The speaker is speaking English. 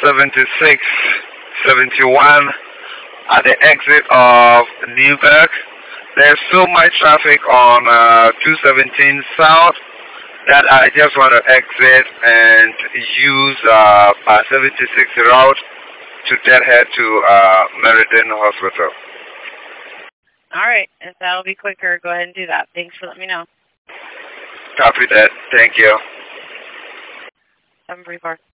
76, 71 at the exit of Newburgh. There's so much traffic on 217 South that I just want to exit and use 76 route to get her to Meriden Hospital. All right. If that'll be quicker, go ahead and do that. Thanks for letting me know. Copy that. Thank you. 734.